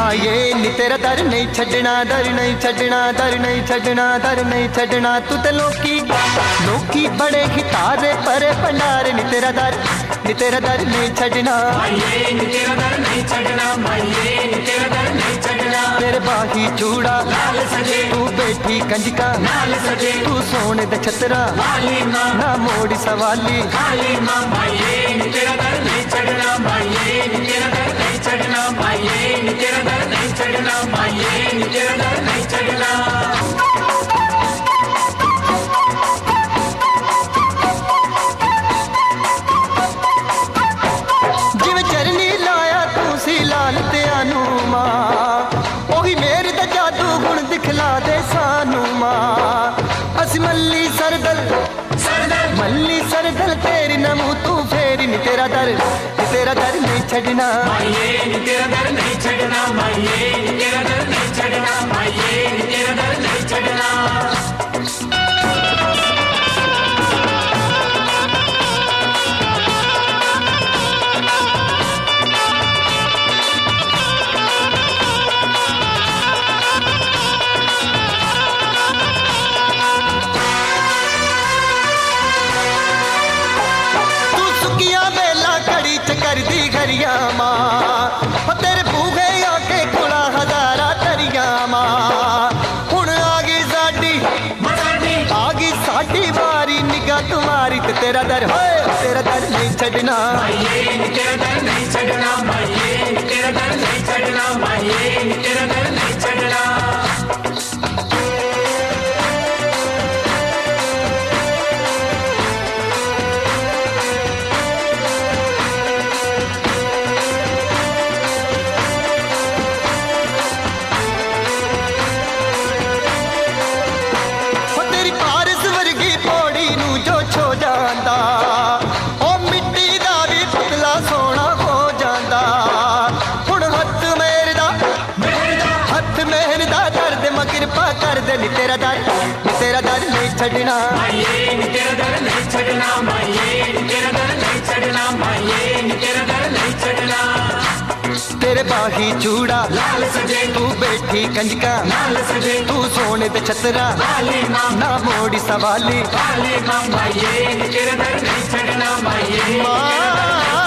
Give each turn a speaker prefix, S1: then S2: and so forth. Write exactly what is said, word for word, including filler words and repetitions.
S1: माये नी तेरा दर नहीं छड़ना, दर नहीं छड़ना, दर नहीं छड़ना, दर नहीं छड़ना। तू ते लोकी लोकी बड़े ही तारे परे भंडारे नी तेरा दर, नी तेरा दर नहीं छड़ना, माये नी तेरा दर नहीं छड़ना, माये नी तेरा दर नहीं छड़ना। तेरे बाही चूड़ा लाल सजे, तू बैठी कंजका लाल सजे, तू सोने दे छतरा वाली मां, ना मोड़ी सवाली खाली मां। माये नी तेरा दर नहीं छड़ना, माये नी तेरा दर नहीं छड़ना, माये नी तेरा दर नहीं छड़ना, माये नी तेरा दर नहीं छड़ना। जिवें चरनी लाया तू सी लाल ते आनू मां, ओही मेरे दा जादू गुण दिखला दे सानू मां। असी मल्ली सरदल सरदल मल्ली सरदल तेरी नमू तू फेरी नी तेरा दर, नी तेरा दर नहीं छड़ना, माये नी तेरा दर नहीं छड़ना, माये नी तेरा दर नहीं छड़ना, माये नी तेरा दर नहीं छड़ना। कर दी घरिया मां तेरे भूखे आके खुला हजारा तरिया मां। हुण आ गई साडी आ गई साडी बारी निगाह तुम्हारी ते तेरा दर होए, तेरा दर नहीं छड़ना, माये नी तेरा दर नहीं छड़ना, माये नी तेरा दर नहीं छड़ना, माये नी तेरा दर नहीं छड़ना। कर दे नी तेरा दर, नी तेरा दर नहीं छड़ना, माये नी तेरा दर नहीं छड़ना, माये नी तेरा दर नहीं छड़ना, माये नी तेरा दर नहीं छड़ना। तेरे बाही चूड़ा लाल सजे, तू बैठी कंजका लाल सजे, तू सोने दे छतरा वाली मां, ना मोड़ी सवाली वाली मां। माये नी तेरा दर नहीं छड़ना, माये मां।